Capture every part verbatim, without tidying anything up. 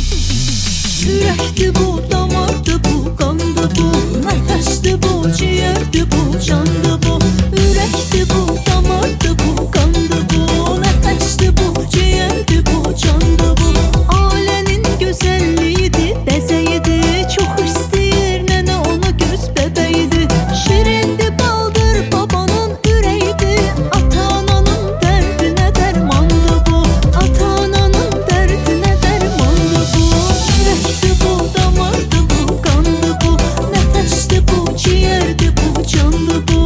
Ürəkdir bu, damardır bu, qandır bu, nəfəsdir bu, ciğərdir bu, candır bu. Ürəkdir bu, damardır bu, qandır bu, nəfəsdir bu, ciğərdir bu, candır bu. Ailənin gözəlliyidir, bəzəyidir, çox istəyir nənə onu göz bəbəyidir. Şirindir, baldır babanın ürəyidir, ata-ananın dərdinə dərmandır bu, ata-ananın dərdinə dərmandır bu. Ürəkdir bu, damardır bu, qandır bu, nəfəsdir bu, ciğərdir bu, candır bu.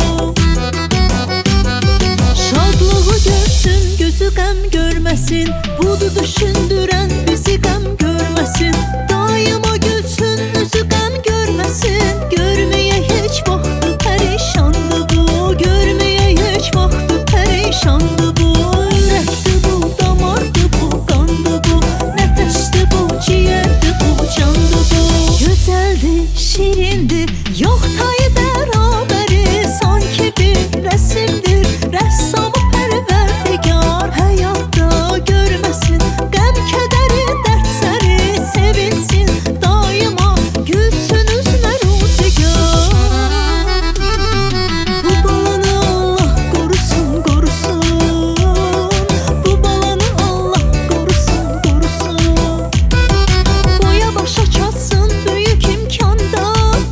Şadlığı görsün, gözü qəm görməsin, budur düşündürən bizi qəm görməsin. Daima gülsün, üzü qəm görməsin, görməyə heç vaxtı pərişandır bu, görməyə heç vaxtı pərişandır bu. Ürəkdir bu, damardır bu, qandır bu, nəfəsdir bu, ciğərdir bu, candır bu. Gözəldir, şirindir, yox tayı bərabəri, sanki bir rəsmdir, rəssamı pərvərdigar. Həyatda görməsin qəm, kədəri, dərdləri, sevinsin daima, gülsün üzünə ruzigar. Bu balanı Allah qorusun, qorusun, bu balanı Allah qorusun, qorusun. Boya başa çatsın böyük imkanda,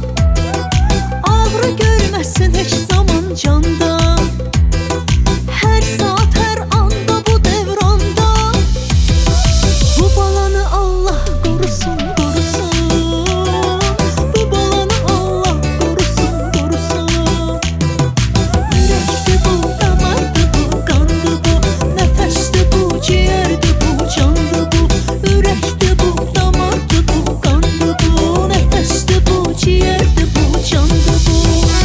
ağrı görməsin heç zaman canda. Hər saat, hər anda bu devranda, bu balanı Allah qorusun, qorusun, bu balanı Allah qorusun, qorusun. Ürəkdir bu, damardır bu, qandır bu, nəfəsdir bu, ciğərdir bu, candır bu. Ürəkdir bu, damardır bu, qandır bu, nəfəsdir bu, ciğərdir bu, candır bu.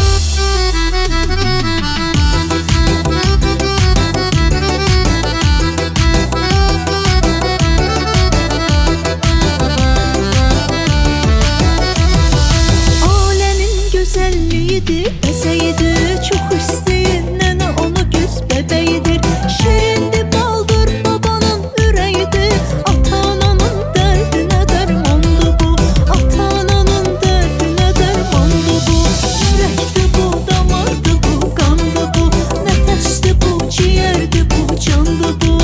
Ailənin gözəlliyidir, bəzəyidir, çox istəyir nənə onu göz bəbəyidir. Şirindir, baldır babanın ürəyidir, ata-ananın dərdinə dərmandır bu, ata-ananın dərdinə dərmandır bu. Ürəkdir bu, damardır bu, qandır bu, nəfəsdir bu, ciğərdir bu, candır bu.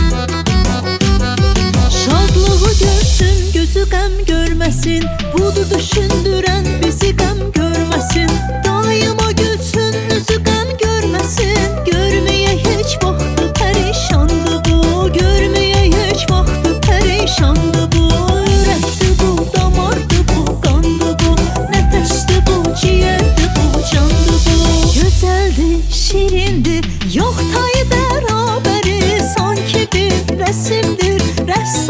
Şadlığı görsün, gözü qəm görməsin, budur düşündürən bizi qəm görməsin. Daima gülsün, üzü qəm görməsin, görməyə heç vaxtı pərişandır bu, görməyə heç vaxtı pərişandır bu. Ürəkdir bu, damardır bu, qandır bu, nəfəsdir bu, ciğərdir bu, candır bu. Gözəldir, şirindir, yox tayı bərabəri, sanki bir rəsmdir, rəssam